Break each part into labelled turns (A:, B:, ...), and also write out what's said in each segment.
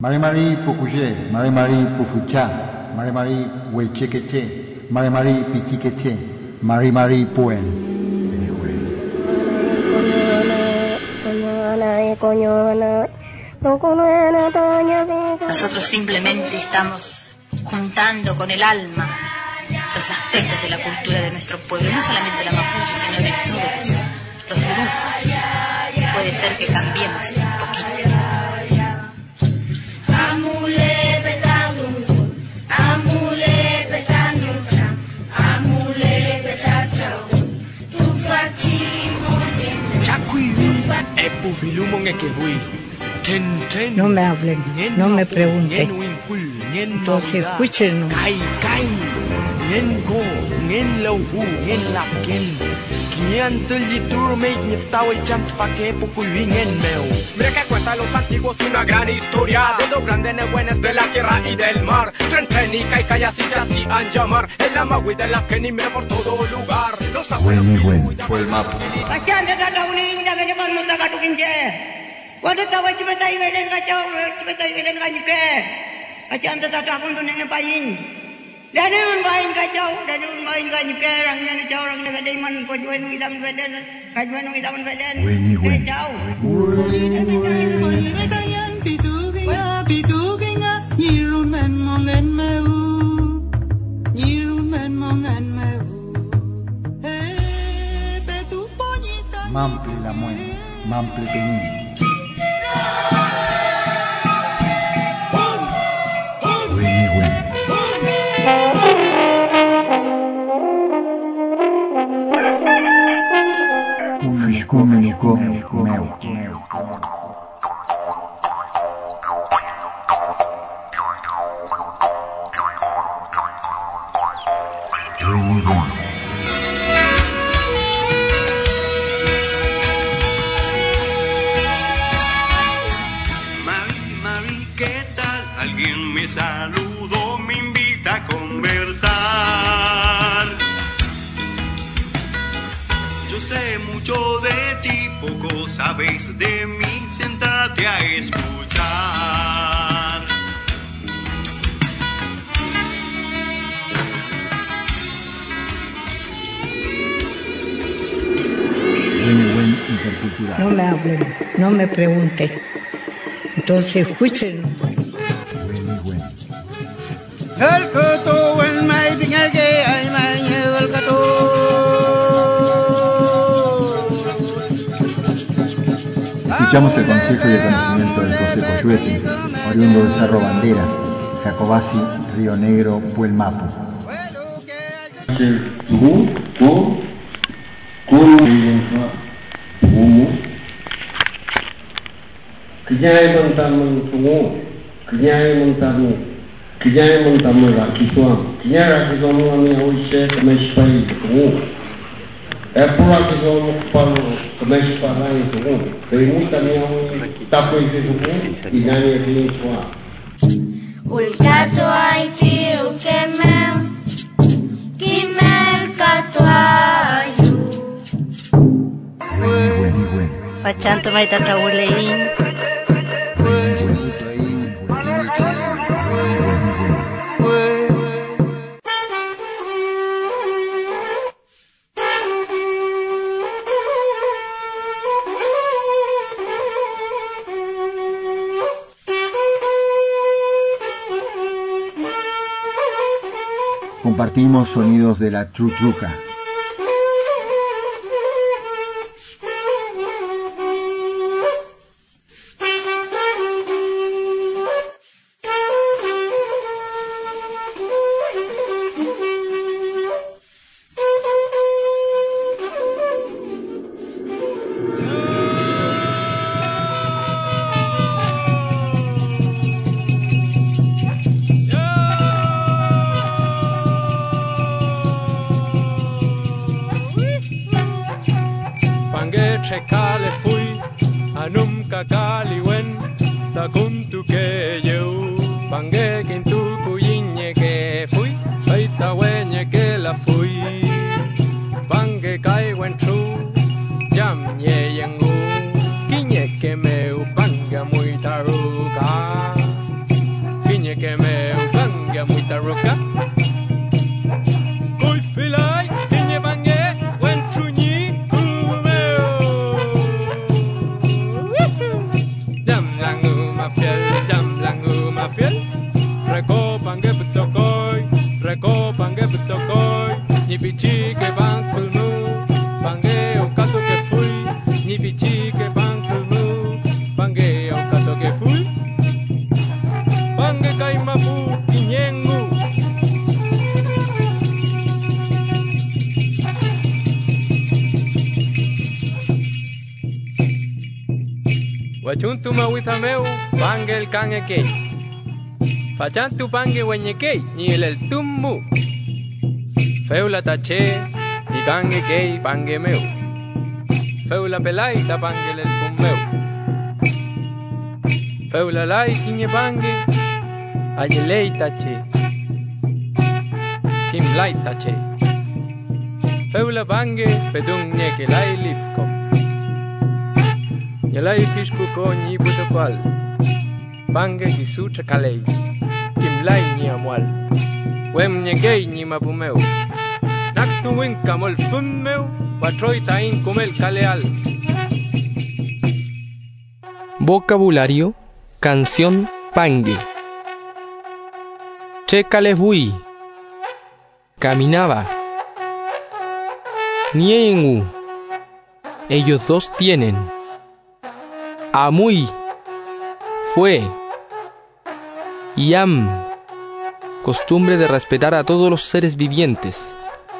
A: Mari Mari Pocuye, Mari Mari Pufucha, Mari Mari Huechequeche, Mari Mari Pichiqueche, Mari Mari Puen.
B: Nosotros simplemente estamos juntando con el alma los aspectos de la cultura de nuestro pueblo, no solamente la mapuche, sino de todos los grupos. Puede ser que cambiemos un poquito.
C: No me hablen, no me pregunten. Entonces escuchen.
D: Mira que cuentan los antiguos una gran historia de los grandes nebuenes de la tierra y del mar. Trentenica y Calla así se hacían llamar. El Amagüey de la Kenny mira por todo lugar. Los abuelos
A: Fue el mapa.
E: Waduh tahu cuma tahu belen kacau, cuma tahu belen kanyuke. Kacau anda tak tahu pun dengan payin. Dan yang payin kacau, dan yang payin kanyuke. Orangnya ni jauh, orangnya ada iman. Kajuan hitam belen, kajuan hitam belen. Kacau.
A: Mample la muerte, mample tenín.
F: Mari, ¿qué tal? Alguien me saludó, me invita a conversar. Yo sé mucho de ti, poco sabes de mí, siéntate a escuchar.
C: No me hablen, no me pregunten. Entonces escuchen.
G: El coto, el maíz, el que hay mañana, el coto.
A: Escuchamos el consejo y el conocimiento del José Coyuete, oriundo de Cerro Bandera, Jacobasi, Río Negro, Puelmapo.
H: Kijai montamun sungu, kijai montamun rakisuam, kijai rakisuam kami awise kemespai sungu. Epura rakisuam kupalu kemespai sungu. Kaimu kami awise tapu isi sungu, inani akini sua.
I: Ulkato aiti ukemem, kimel katuayu.
B: Pachanto may tatrawulain.
A: Compartimos sonidos de la Trutruca.
D: Kale fui anum kakali wen ta kuntu ke eu pange kintu kuyiñe que fui aita weñe que la fui pange kai wen tru jam ye yengu kiñe que meu panga muy taruka mafiel, jam langu mafiel. Reko pange betokoi, ni pichi que van kulmu, pange o kato que fui, ni pichi que van kulmu, pange o kato que fui, pange kaimapu kinyengu. Wachuntu mawita meu, pange el kange Fachantu pange weñekei, ni el tummu. Feula tache, ni kange kei pange meu. Feula pelai ta pange el meu. Feula lai kiñe pange, ayelei tache. Kim lai tache. Feula pange, pedung ñeke lai lifkom. Yelai fishku ko ni putokwal. Pange gisu chakalei. Kimlai ni amual, wem ñekei ni mapumeu, naktu winka mol fummeu, patroi tain kumel kaleal.
J: Vocabulario, canción pangue. Chekalefui, caminaba. Niengu, ellos dos tienen. Amui, fue. Yam, costumbre de respetar a todos los seres vivientes.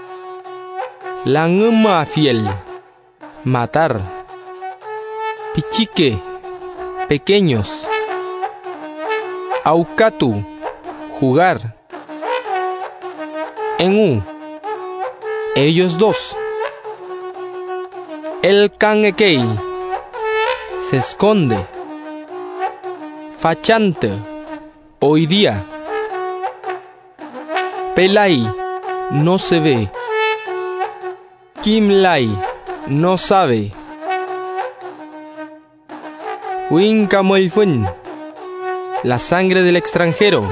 J: Languma fiel, matar. Pichique, pequeños. Aukatu, jugar. Engu, ellos dos. El kangekei, se esconde. Fachante, hoy día. Pelai, no se ve. Kimlai, no sabe. Winkamoilfun, la sangre del extranjero.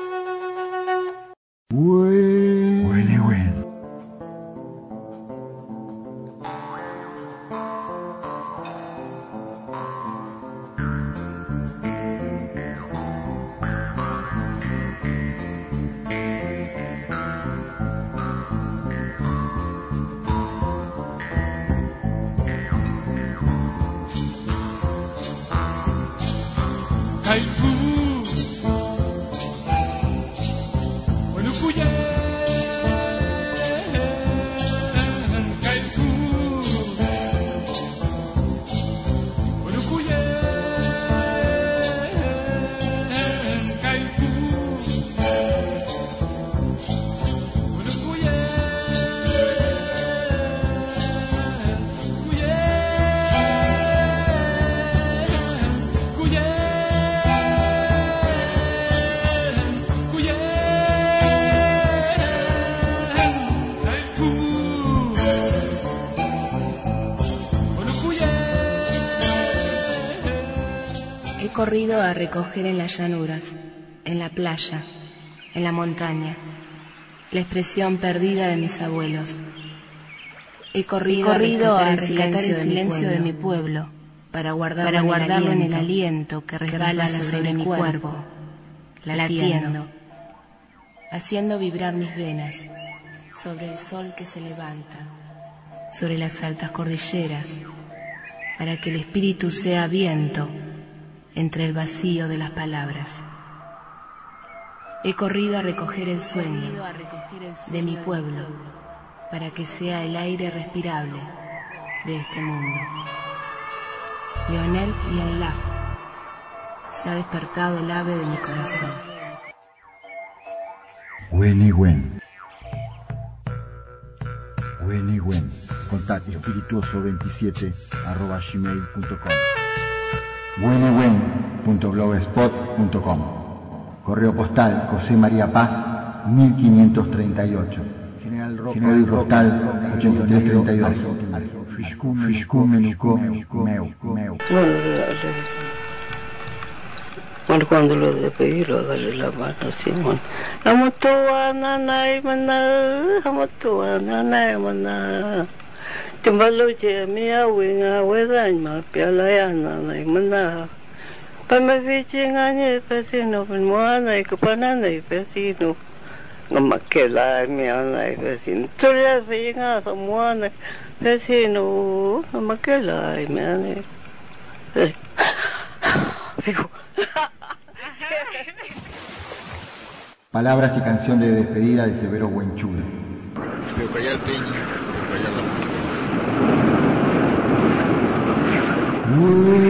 K: He corrido a recoger en las llanuras, en la playa, en la montaña, la expresión perdida de mis abuelos. He corrido a rescatar el silencio de mi pueblo, para guardarlo en el aliento que resbala sobre mi cuerpo, latiendo, haciendo vibrar mis venas, sobre el sol que se levanta, sobre las altas cordilleras, para que el espíritu sea viento entre el vacío de las palabras. He corrido a recoger el sueño de mi pueblo, para que sea el aire respirable de este mundo. Leonel Lianlaf, se ha despertado el ave de mi corazón.
A: Wenigüen. Contacto espirituoso27@gmail.com. wenigüen.blogspot.com. Correo postal José María Paz 1538. Código postal 8332.
L: Bueno, cuando lo despedí, lo agarré la mano así, bueno. Timbalo che mia winga wedan ma piala ya na mana me fichen añe vecino muana y cupanana y vecino no más que la miana y vecino tú le vengas a muana vecino no más que la miana digo.
A: Palabras y canción de despedida de Severo Buenchulo.
M: Peucayal Peña, Peucayal la